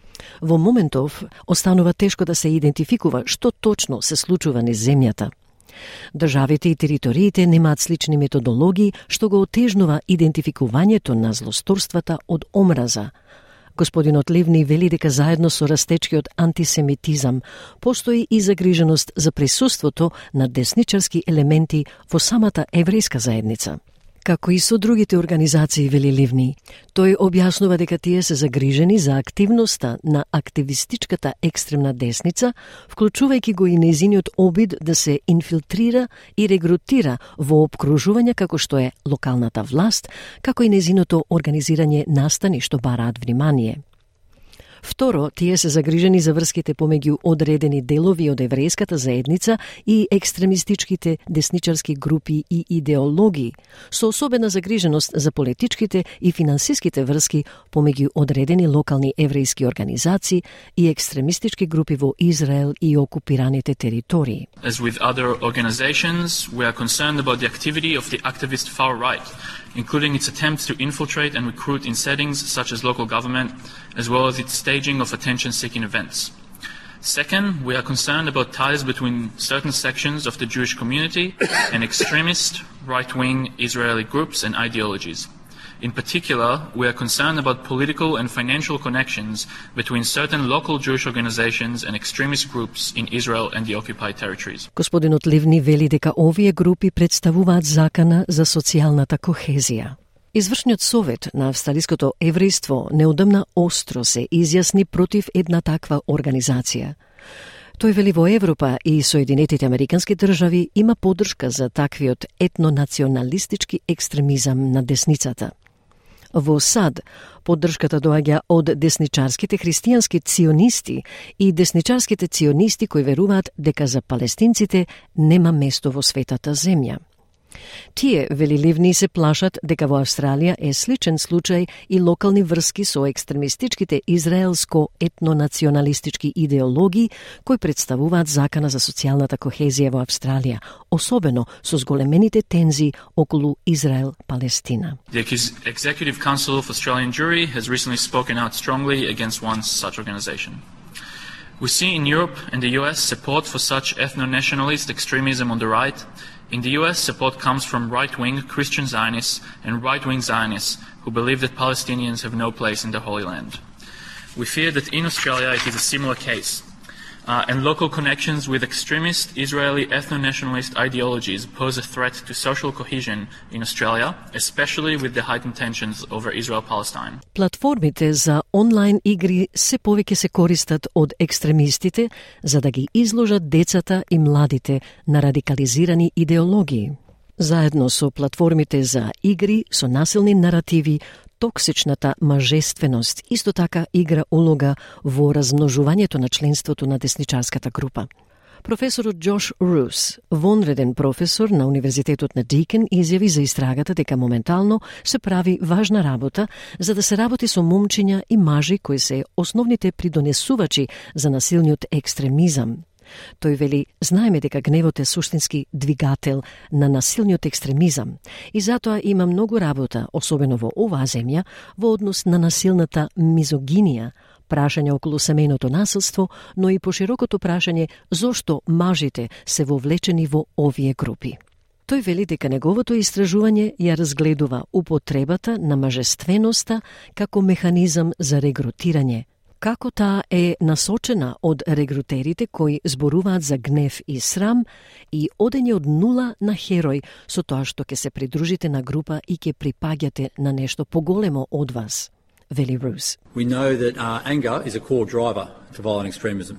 Во моментов останува тешко да се идентификува што точно се случува низ земјата. Државите и териториите немаат слични методологии што го отежнува идентификувањето на злосторствата од омраза. Господинот Ливни вели дека заедно со растечкиот антисемитизам постои и загриженост за присуството на десничарски елементи во самата еврејска заедница. Како и со другите организации, вели Ливни, тој објаснува дека тие се загрижени за активноста на активистичката екстремна десница, вклучувајќи го и нејзиниот обид да се инфилтрира и регрутира во опкружувања како што е локалната власт, како и нејзиното организирање настани што бараат внимание. Второ, тие се загрижени за врските помеѓу одредени делови од еврејската заедница и екстремистичките десничарски групи и идеологии, со особена загриженост за политичките и финансиските врски помеѓу одредени локални еврејски организации и екстремистички групи во Израел и окупираните територии. As with other organizations, we are concerned about the activity of the activist far right, including its attempts to infiltrate and recruit in settings such as local government, as well as its staging of attention-seeking events. Second, we are concerned about ties between certain sections of the Jewish community and extremist, right-wing Israeli groups and ideologies. In particular, we are concerned about political and financial connections between certain local Jewish organizations and extremist groups in Israel and the occupied territories. Господинот Ливни вели дека овие групи представуваат закана за социјалната кохезија. Извршниот совет на австралиското еврејство неодамна остро се изјасни против една таква организација. Тој вели во Европа и Соединетите Американски држави има поддршка за таквиот етнонационалистички екстремизам на десницата. Во САД поддршката доаѓа од десничарските христијански ционисти и десничарските ционисти кои веруваат дека за палестинците нема место во светата земја. Тие, вели Ливни, се плашат дека во Австралија е сличен случај и локални врски со екстремистичките израелско-етнонационалистички идеологии кои представуваат закана за социјалната кохезија во Австралија, особено со зголемените тензии околу Израел-Палестина. The Executive Council of Australian Jewry has recently spoken out strongly against one such organization. We see in Europe and the U S support for such ethno-nationalist extremism on the right. In the U S, support comes from right-wing Christian Zionists and right-wing Zionists who believe that Palestinians have no place in the Holy Land. We fear that in Australia it is a similar case. Uh, and local connections with extremist Israeli ethno-nationalist ideologies pose a threat to social cohesion in Australia, especially with the heightened tensions over Israel-Palestine. Платформите за онлайн игри се повеќе се користат од екстремистите за да ги изложат децата и младите на радикализирани идеологии. Заедно со платформите за игри со насилни наративи, токсичната мажественост исто така игра улога во размножувањето на членството на десничарската група. Професорот Джош Рус, вонреден професор на Универзитетот на Дикен, изјави за истрагата дека моментално се прави важна работа за да се работи со момчиња и мажи кои се основните придонесувачи за насилниот екстремизам. Тој вели, знаеме дека гневот е суштински двигател на насилниот екстремизам и затоа има многу работа, особено во оваа земја, во однос на насилната мизогинија, прашање околу семејното насилство, но и поширокото прашање зошто мажите се вовлечени во овие групи. Тој вели дека неговото истражување ја разгледува употребата на мажественоста како механизам за регрутирање, како таа е насочена од регрутерите кои зборуваат за гнев и срам и одење од нула на херој со тоа што ќе се придружите на група и ќе припаѓате на нешто поголемо од вас, вели Рус. We know that uh, anger is a core driver to violent extremism.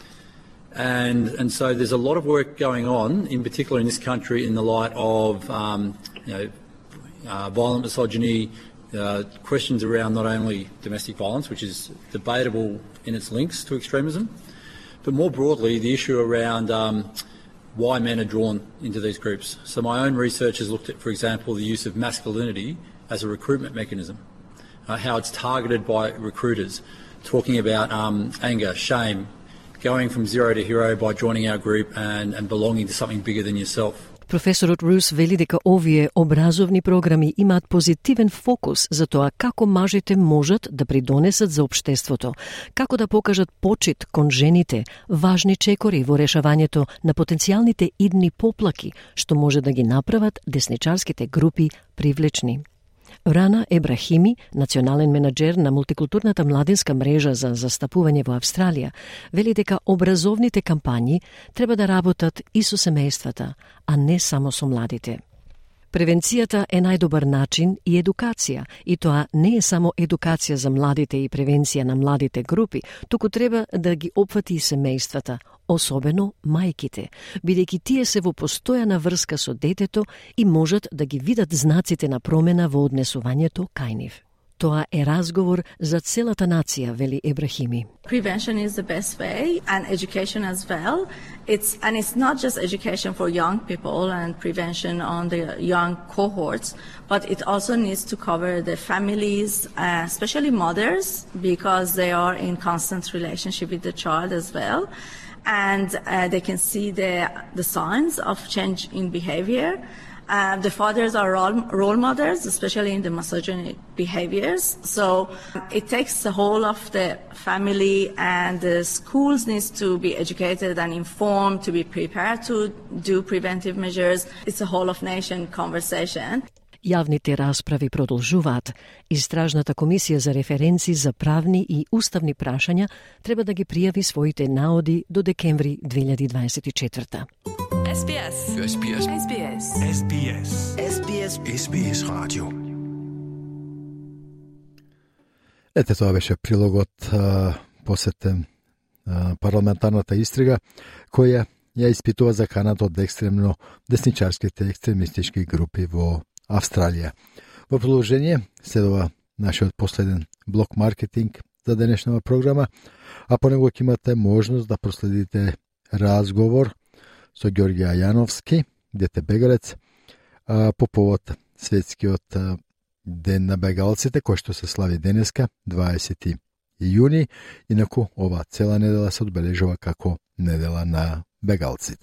And, and so there's a lot of work going on, in particular in this country, in the light of um, you know, uh, violent misogyny, Uh, questions around not only domestic violence, which is debatable in its links to extremism, but more broadly the issue around um, why men are drawn into these groups. So my own research has looked at, for example, the use of masculinity as a recruitment mechanism, uh, how it's targeted by recruiters, talking about um, anger, shame, going from zero to hero by joining our group and, and belonging to something bigger than yourself. Професорот Рус вели дека овие образовни програми имаат позитивен фокус за тоа како мажите можат да придонесат за општеството, како да покажат почит кон жените, важни чекори во решавањето на потенцијалните идни поплаки, што може да ги направат десничарските групи привлечни. Рана Ебрахими, национален менаџер на мултикултурната младинска мрежа за застапување во Австралија, вели дека образовните кампањи треба да работат и со семејствата, а не само со младите. Превенцијата е најдобар начин и едукација, и тоа не е само едукација за младите и превенција на младите групи, туку треба да ги опфати и семејствата, особено мајките, бидејќи тие се во постојана врска со детето и можат да ги видат знаците на промена во однесувањето кај нив. Тоа е разговор за целата нација, вели Ебрахими. Prevention is the best way, and education as well. It's and it's not just education for young people and prevention on the young cohorts, but it also needs to cover the families, uh, especially mothers, because they are in constant relationship with the child as well, and uh, they can see the the signs of change in behavior. Uh, the fathers are role, role models, especially in the misogynic behaviors. So it takes the whole of the family, and the schools needs to be educated and informed to be prepared to do preventive measures. It's a whole of nation conversation. Јавните расправи продолжуваат. Истражната комисија за референци за правни и уставни прашања треба да ги пријави своите наоди до декември две илјади дваесет и четврта. S B S. S B S. S B S. S B S. S B S. S B S радио. Ете, тоа беше прилогот а, посетен а, парламентарната истрига која ја испитува заканата од екстремно десничарските екстремистички групи во Австралија. Во продолжение следува нашиот последен блок маркетинг за денешната програма, а по него ќе имате можност да проследите разговор со Ѓорѓе Јановски, дете бегалец, по повод светскиот ден на бегалците, кој што се слави денеска, дваесети јуни, инаку ова цела недела се одбележува како недела на бегалците.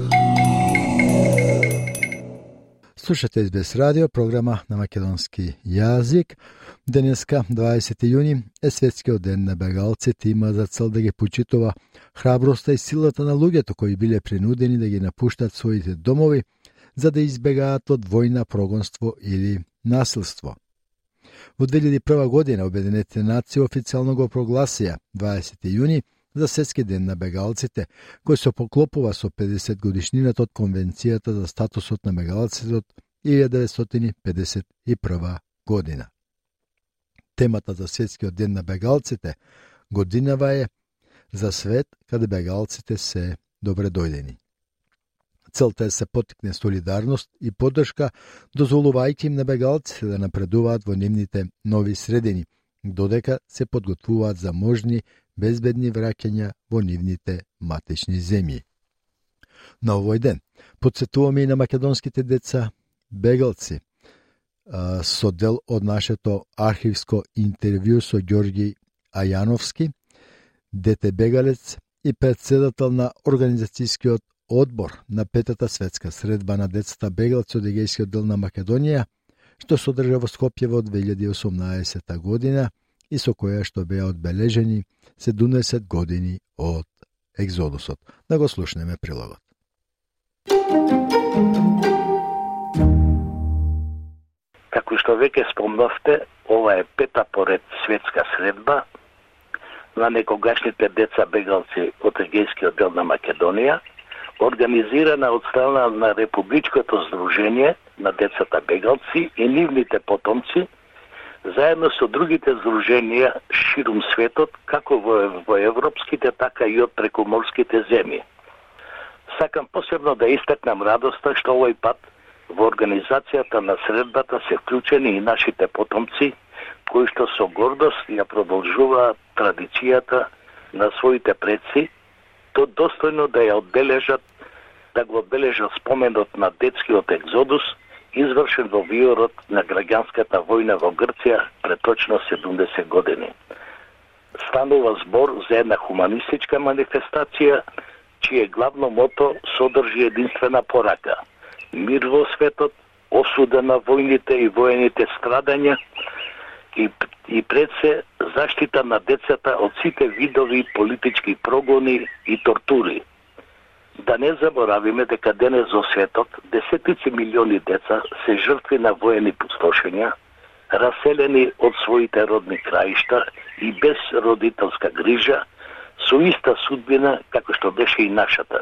Слушате Ес Би Ес радио, програма на македонски јазик. Денеска, дваесети јуни, е светскиот ден на бегалците, има за цел да ги почитува храброста и силата на луѓето кои биле принудени да ги напуштат своите домови за да избегаат од војна, прогонство или насилство. Во две илјади и прва година Обединетите нации официјално го прогласија дваесети јуни за Светски ден на бегалците, кој се поклопува со педесет годишнината од Конвенцијата за статусот на бегалците од илјада деветстотини педесет и прва година. Темата за Светскиот ден на бегалците годинава е за свет каде бегалците се добре дојдени. Целта е се поттикне солидарност и поддршка, дозволувајќи им на бегалците да напредуваат во нивните нови средини, додека се подготвуваат за можни безбедни враќања во нивните матични земји. На овој ден подсетуваме и на македонските деца бегалци со дел од нашето архивско интервју со Ѓорги Ајановски, дете бегалец и председател на организацијскиот одбор на петата светска средба на децата бегалци од Егејскиот дел на Македонија, што се одржа во Скопје во две илјади и осумнаесета година и со која што беа одбележени седумдесет години од екзодусот. Да го слушнеме прилогот. Како што веќе спомнавте, ова е пета поред светска средба на некогашните деца бегалци од Егејскиот дел на Македонија, организирана од страна на Републичкото здружение на децата бегалци и нивните потомци, заедно со другите здруженија ширум светот, како во, во европските, така и од прекоморските земји. Сакам посебно да истакнам радоста што овој пат во организацијата на средбата се вклучени и нашите потомци, кои што со гордост ја продолжуваат традицијата на своите предци, то достојно да ја одбележат, да го одбележат споменот на детскиот екзодус, извршен во виорот на граѓанската војна во Грција пред точно седумдесет години. Станува збор за една хуманистичка манифестација, чие главно мото содржи единствена порака: мир во светот, осуда на војните и воените страдања и, и пред се заштита на децата од сите видови политички прогони и тортури. Да не заборавиме дека денес во светот десетици милиони деца се жртви на воени пустошења, раселени од своите родни краишта и без родителска грижа, со иста судбина како што беше и нашата.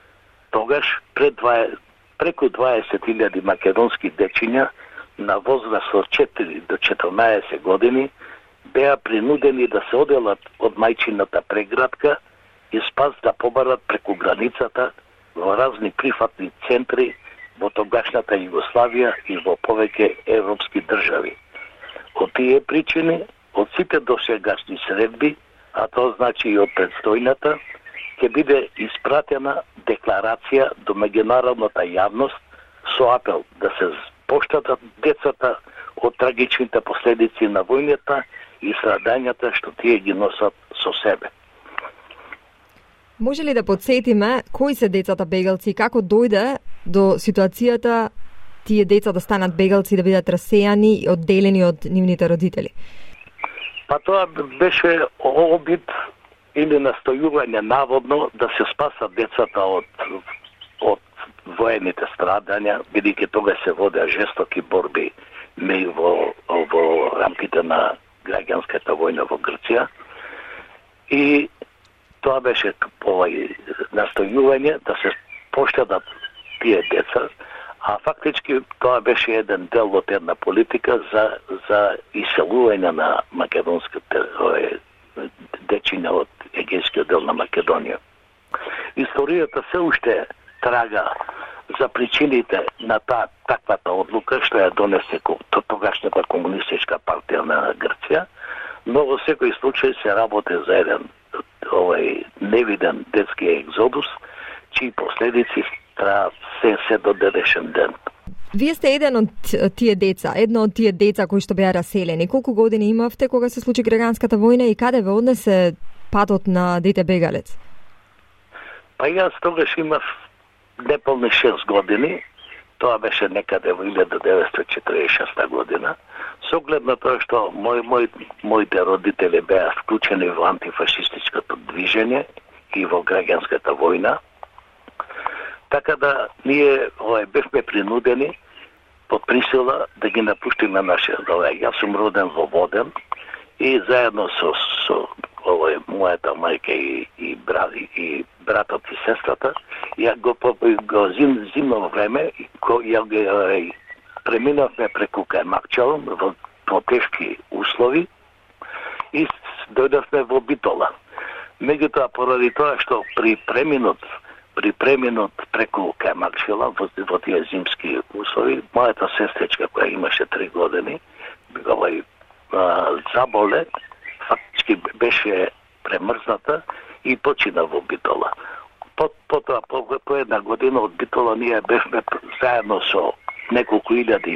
Тогаш пред дваесет, преку дваесет илјади македонски дечиња на возраст од четири до четрнаесет години беа принудени да се оделат од мајчината преградка и спас да побарат преку границата во разни прифатни центри во тогашната Југославија и во повеќе европски држави. Од тие причини, од сите досегашни средби, а тоа значи и од предстојната, ќе биде испратена декларација до меѓународната јавност со апел да се поштатат децата од трагичните последици на војната и страдањата што тие ги носат со себе. Може ли да подсетиме кои се децата бегалци и како дојде до ситуацијата тие деца да станат бегалци, да бидат расејани и одделени од нивните родители? Па тоа беше обид или настојување наводно да се спасат децата од, од воените страдања, бидејќи тога се водеа жестоки борби во, во рамките на граѓанската војна во Грција. И тоа беше овај настојување да се поштедат тие деца, а фактички тоа беше еден дел од една политика за, за иселување на македонските дечиња од Егејскиот дел на Македонија. Историјата се уште трага за причините на таа таквата одлука што ја донесе тогашната комунистичка партија на Грција, но во секој случај се работи за еден овај невиден детски екзодус, чии последици траат се, се до денешен ден. Вие сте еден од тие деца, едно од тие деца кои што беа раселени. Колку години имавте кога се случи граѓанската војна и каде ве однесе патот на дете бегалец? Па јас тогаш имав неполни шест години, тоа беше некаде во илјада деветстотини четиридесет и шеста година, со оглед на тоа што мој, мој, моите родители беа вклучени во антифашистичкото движење и во граѓанската војна. Така да ние овај бевме принудени под присила да ги напуштиме нашиот овај. Јас сум роден во Воден и заедно со, со овој мојата мајка и и брат и братот и сестрата, ја го го зим зимно време кој ја го преминавме преку кај Макчал во, во тешки услови и дојдовме во Битола. Меѓутоа, поради тоа што при преминот при преминот преку кај Макчала во, во тие зимски услови, мојата сестричка која имаше три години, овој заболе, фактички беше премрзната и почина во Битола. По, потоа, по, по една година од Битола ние бевме заедно со неколку илјади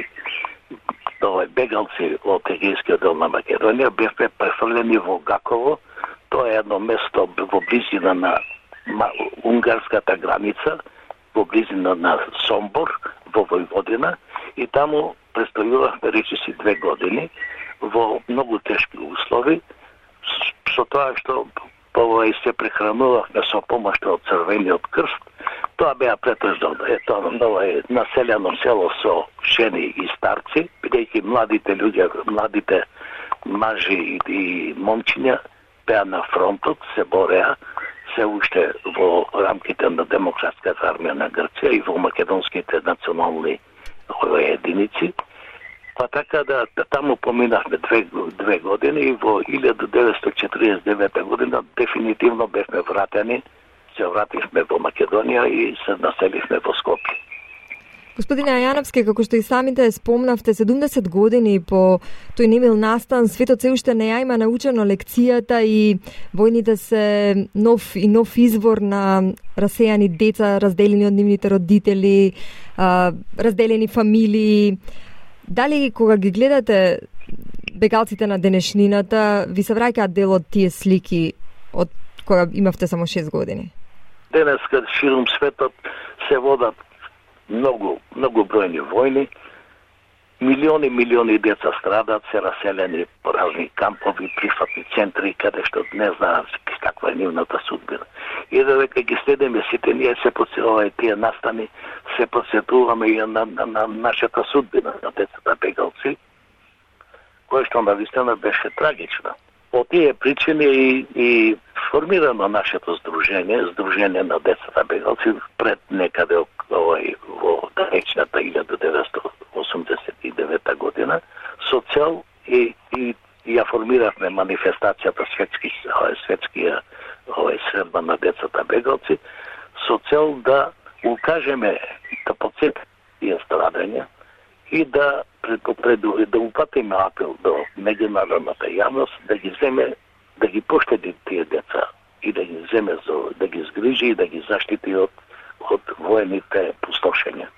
овој бегалци од Егејскиот дел на Македонија, бевме префрлени во Гаково. Тоа е едно место во близина на унгарската граница, во близина на Сомбор, во Војводина, и таму престојувавме речиси две години во многу тешки услови, со тоа што овој се прехранувавме со помошта од Црвениот крст. Тоа беа претежно ето овој населено село со жени и старци, бидејќи младите луѓе, младите мажи и момчиња беа на фронтот, се бореа се уште во рамките на Демократската армија на Грција и во македонските национални единици. Па така да, да таму поминавме две, две години и во илјада деветстотини четиридесет и девета година дефинитивно бевме вратени, се вративме во Македонија и се населивме во Скопје. Господине Ајановски, како што и самите спомнавте, седумдесет години по тој немил настан, светот се уште не ја има научено лекцијата и војните се нов и нов извор на расејани деца, разделени од нивните родители, разделени фамилии. Дали кога ги гледате бегалците на денешнината, ви се враќаат дел од тие слики од кога имавте само шест години? Денес, кога ширум светот, се водат многу, многу бројни војни, милиони, милиони деца страдат, се раселени по разни кампови, прифатни центри, каде што не знаат каква е нивната судбина. И додека ги следиме сите ние се подсетуваме тие настани, се подсетуваме и на, на, на нашата судбина на децата бегалци, која што навистина беше трагична. По тие причини и, и формирано нашето здружение, Здружение на децата бегалци, пред некаде овој во далечната илјада деветстотини осумдесет и девета година, со цел и, и ја формиравме манифестацијата светски, светскија овој средба на децата бегалци, со цел да укажеме, да подсетиме тие страдања и да предупреду, да упатиме апел до меѓународната јавност да ги земе, да ги поштеди тие деца и да ги земе, да ги згрижи и да ги заштити од од воените пустошења.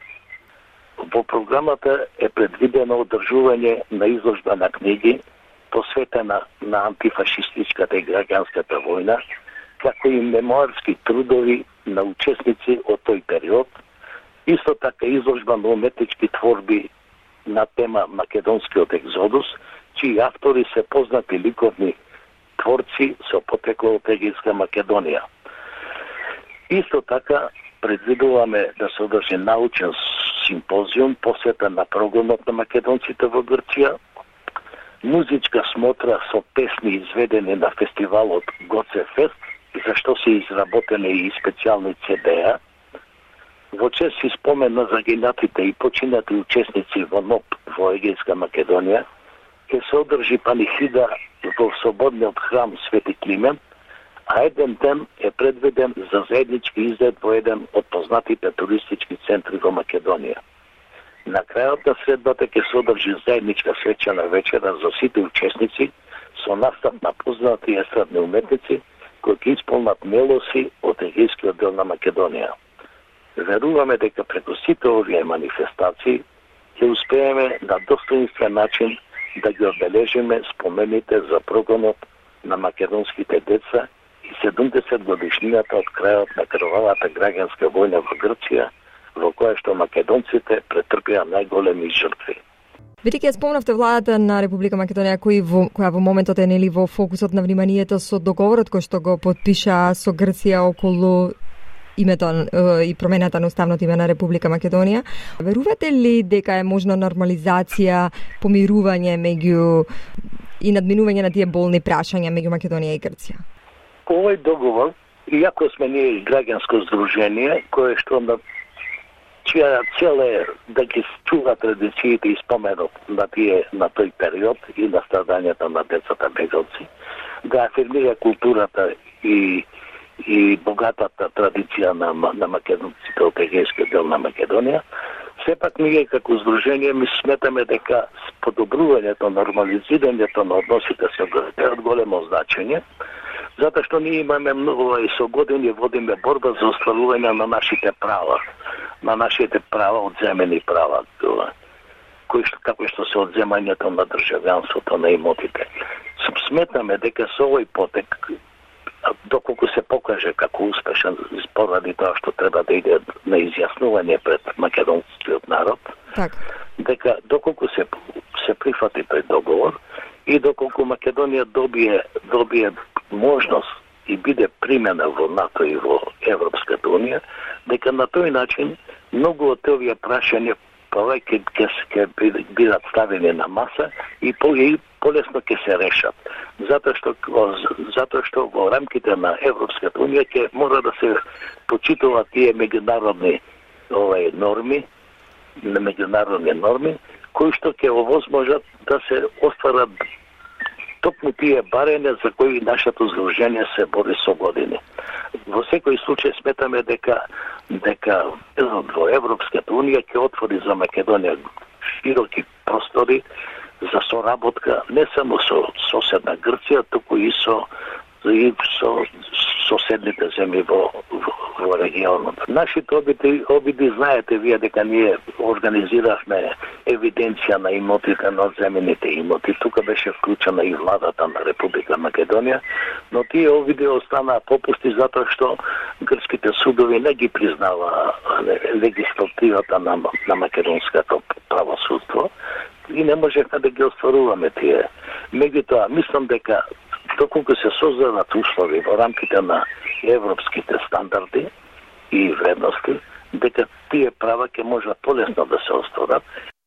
Во програмата е предвидено одржување на изложба на книги посветена на антифашистичката и граѓанската војна, како и мемоарски трудови на учесници од тој период, исто така изложба на уметнички творби на тема Македонскиот екзодус, чии автори се познати ликовни творци со потекло од Егејска Македонија. Исто така предвидуваме да се одржи научен симпозиум посветен на прогонот на македонците во Грција, музичка смотра со песни изведени на фестивалот Гоце Фест, за што се изработени и специјални цедеа. Во чест и спомен на загинатите и починати учесници во НОП во Егејска Македонија, ќе се одржи панихида во Слободниот храм Свети Климент, а еден ден е предвиден за заеднички излет во еден од познатите туристички центри во Македонија. На крајот на средбата ќе се одржи заедничка свечена вечера за сите учесници со настав на познати естрадни уметници кои ќе исполнат мелоси од Егејскиот дел на Македонија. Веруваме дека преку сите овие манифестации ќе успееме на достоинствен начин да ги одбележиме спомените за прогонот на македонските деца и седумдесет годишнината од крајот на крвавата граѓанска војна во Грција, во која што македонците претрпеа најголеми жртви. Бидејќи ја спомнавте владата на Република Македонија кој во, која во моментот е нели во фокусот на вниманието со договорот кој што го подпиша со Грција околу името и промената на уставното име на Република Македонија, верувате ли дека е можна нормализација, помирување меѓу и надминување на тие болни прашања меѓу Македонија и Грција? Овој договор, иако сме ние граѓанско здружение, кое што на чија цел е да ги чува традициите и споменот на тие на тој период и на страдањата на децата бегалци, да афирмира културата и и богатата традиција на, на македонците од егејскиот дел на Македонија, сепак ние како здружение ми сметаме дека подобрувањето, нормализирањето на односите се е од големо значење, затоа што ние имаме многу и со години водиме борба за остварување на нашите права, на нашите права, одземени права, кои што како што се одземањето на државјанството на имотите. Сметаме дека со овој потек, доколку се покаже како успешен поради тоа што треба да иде на изјаснување пред македонскиот народ, так. дека доколку се се прифати тој договор и доколку Македонија добие добие можност и биде примена во НАТО и во Европската унија, дека на тој начин многу од овие прашања повеќе ќе бидат ставени на маса и по и полесно ќе се решат. Затоа што затоа што во рамките на Европската унија ќе мора да се почитуваат тие меѓународни овај норми, на меѓународни норми, кои што ќе овозможат да се остварат токму тие барања за кои нашето здружение се бори со години. Во секој случај сметаме дека дека во Европската унија ќе отвори за Македонија широки простори за соработка не само со соседна Грција, туку и со и со соседните земји во, во, во регионот. Нашите обиди, обиди знаете вие дека ние организиравме евиденција на имотите, на земените имоти. Тука беше вклучена и владата на Република Македонија, но тие обиди останаа попусти затоа што грчките судови не ги признава легислативата на, на македонското правосудство и не можехме да ги остваруваме тие. Меѓутоа, мислам дека доколку се создадат услови во рамките на европските стандарди и вредности, дека тие права ќе можат полесно да се остварат.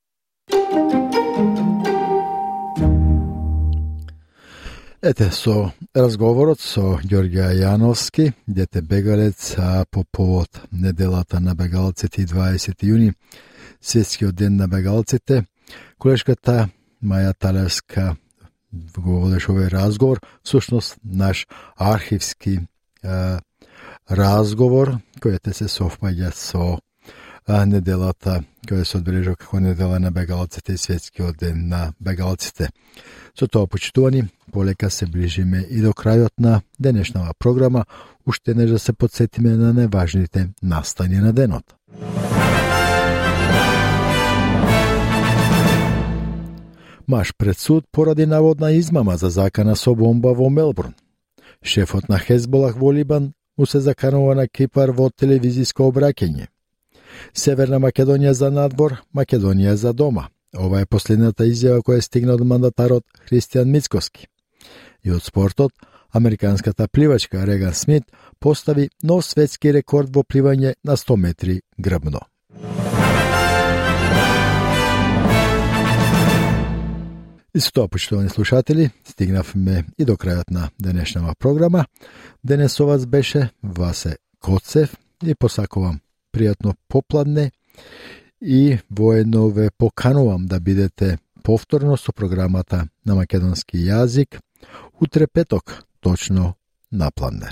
Ете, со разговорот со Ѓорѓе Јановски, дете бегалец, а по повод неделата на бегалците и дваесети јуни, светскиот ден на бегалците, колешката Маја Талевска го водеше овој разговор, всушност наш архивски е, разговор, кој те се совпаѓа со е, неделата, која се одбележува како недела на бегалците и светскиот ден на бегалците. Со тоа, почитувани, полека се ближиме и до крајот на денешнава програма, уште не да се подсетиме на неважните настани на денот. Маж пред суд поради наводна измама за закана со бомба во Мелбурн. Шефот на Хезболах во Либан му се заканува на Кипар во телевизиско обраќање. Северна Македонија за надвор, Македонија за дома. Ова е последната изјава која стигна од мандатарот Христијан Мицкоски. И од спортот, американската пливачка Реган Смит постави нов светски рекорд во пливање на сто метри грбно. И со тоа, почитувани слушатели, стигнавме и до крајот на денешнава програма. Денесовац беше Васе Коцев и посакувам пријатно попладне и воедно ве поканувам да бидете повторно со програмата на македонски јазик утре петок, точно на пладне.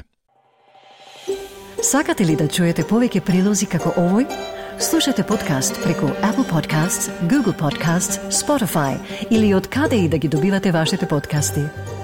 Сакате ли да чуете повеќе прилози како овој? Слушате подкаст преку Apple Podcasts, Google Podcasts, Spotify или од каде и да ги добивате вашите подкасти.